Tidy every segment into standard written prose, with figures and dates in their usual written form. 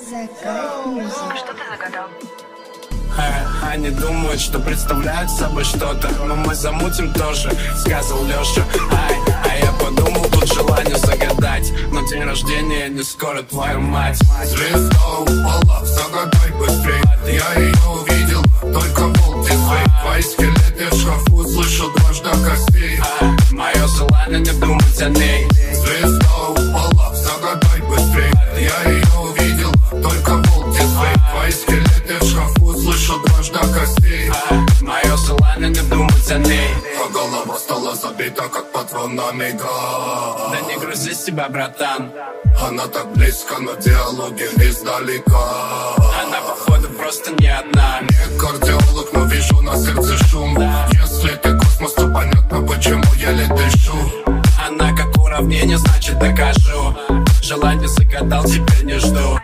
Загадь музыку. Что ты загадал? Они думают, что представляют собой что-то, но мы замутим тоже, сказал Леша. А я подумал, тут желание загадать, но день рождения не скоро, твою мать. Звезда упала, загадай быстрей. Я ее увидел, только волтизей. Твои скелеты в шкафу, слышу дрожь до костей. Мое желание не думать о ней. Звезда упала, загадай быстрей. Я ее увидел, только волтизей. Твои скелеты в шкафу, слышу дрожь до костей. Мое желание не думать о ней. А голова стала забита, как патронами газ. Да не грузи себя, братан. Она так близко, но диалоги издалека. Она походу просто не одна. Не кардиолог, но вижу на сердце шум. Если ты космос, то понятно, почему еле дышу. Она как уравнение, значит докажу. Желание загадал, теперь не жду.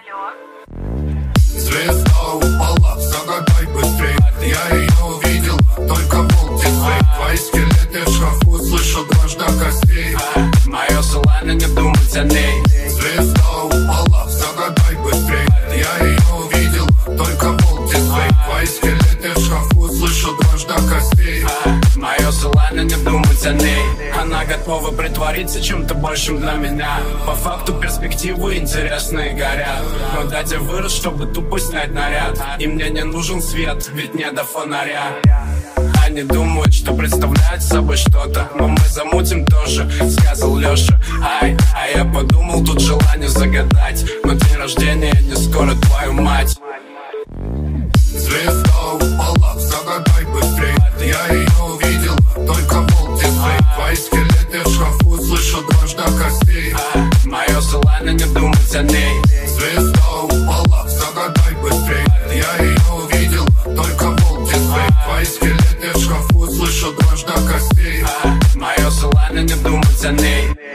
Звезда упала, загадай быстрей. Я ее увидел, только волтизей. Твои скелеты в шкафу, слышу дрожь до костей. Мое желание не думать о ней. Звезда упала, загадай быстрей. Я ее увидел, только волтизей. Твои скелеты в шкафу, слышу дрожь до костей. Мое желание не думать о ней. Она готова притвориться чем-то большим для меня. По факту перспективы интересные горят. Но дядя вырос, чтобы тупо снять наряд. И мне не нужен свет, ведь не до фонаря. Они думают, что представляют собой что-то, но мы замутим тоже, сказал Леша. А я подумал, тут желание загадать, но день рождения не скоро, твою мать. Звезда упала, загадай быстрей. Я ее увидел, только волтизей. Твои скелеты в шкафу, слышу дрожь до костей. Мое желание не думать о ней. Звезда упала, загадай быстрей. Я ее увидел, только волтизей. Твои скелеты в шкафу, слышу дрожь до костей. Мое желание не думать о ней.